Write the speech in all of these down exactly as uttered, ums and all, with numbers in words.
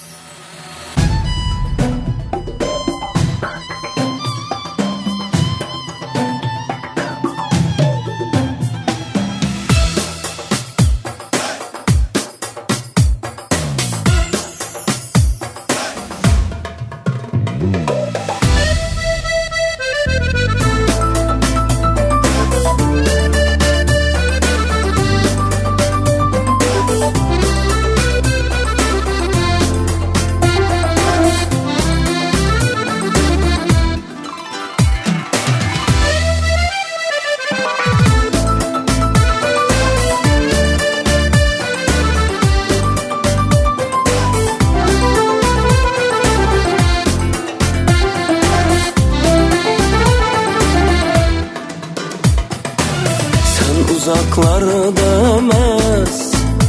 Uzaklarda mez,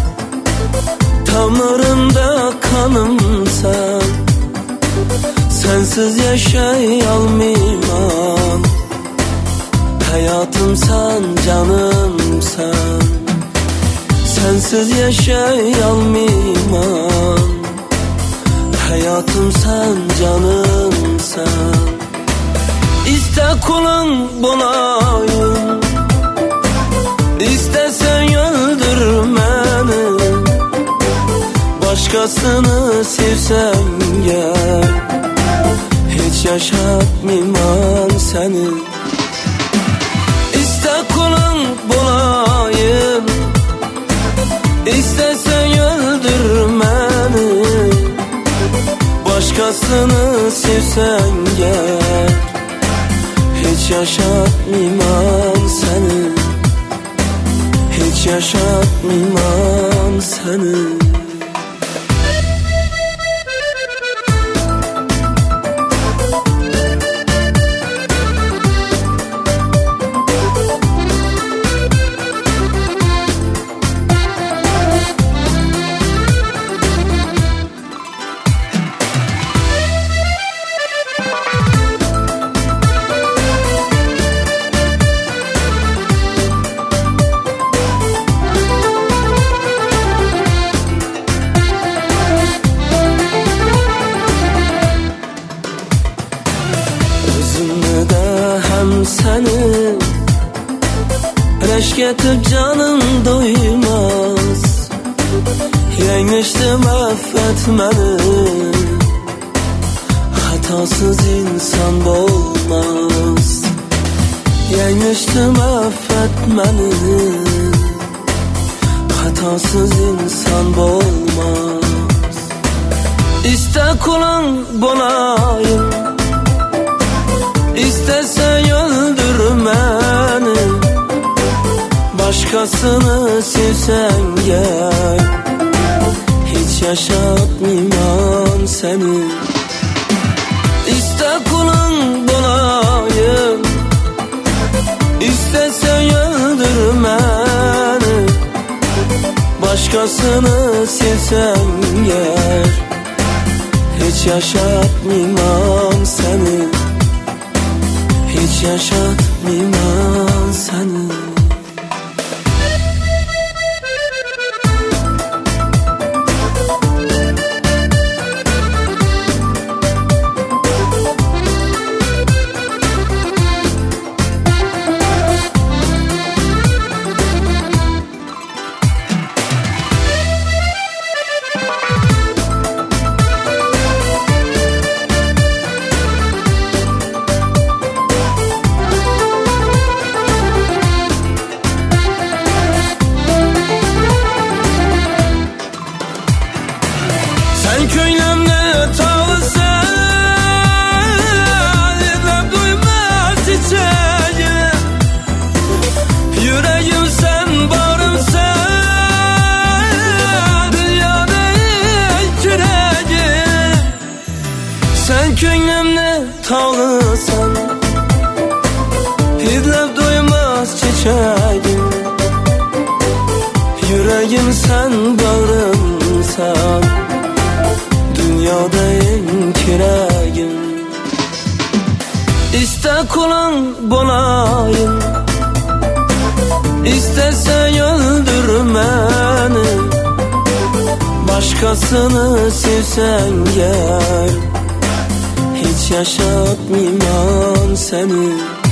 damarımda kanımsan, sensiz yaşayalmayman. Hayatım sen, canım sen, sensiz yaşayalmayman. Hayatım sen, canım sen. İste kulun bulayım, İstesen öldür beni, başkasını sevsem gel, hiç yaşatmayman seni. İste kulun bulayım, İstesen öldür beni, başkasını sevsen gel, hiç yaşatmayman seni. Hiç yaşatmayman seni. Seni reşk etip canım doymaz, yenmiştim affetmeni, hatasız insan olmaz. Yenmiştim affetmeni, hatasız insan olmaz. İste kulun bulayım, İstesen öldür beni, başkasını sevsen gel, hiç yaşatmayman seni. İste kulun bulayım, İstesen öldür beni, başkasını sevsen gel, hiç yaşatmayman seni. Hiç yaşatmayman seni. Sen köylemde tağlısan, hep duymaz çiçeğim. Yüreğim sen, bağrım sen, dünyada ilk yüreğim. Sen köylemde tağlısan, hep duymaz çiçeğim. Yüreğim sen, bağrım sen, dünyada en kireğim. İste kulun bulayım, İstesen öldür beni, başka Başkasını sevsen gel, hiç yaşatmayman seni.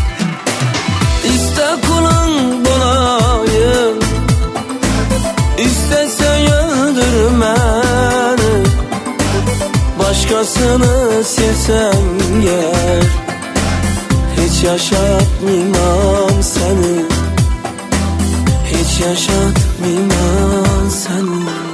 İste kulun bulayım, İstesen öldür beni. Başkasını sevsen gel, hiç yaşatmayman seni. Hiç yaşatmayman seni.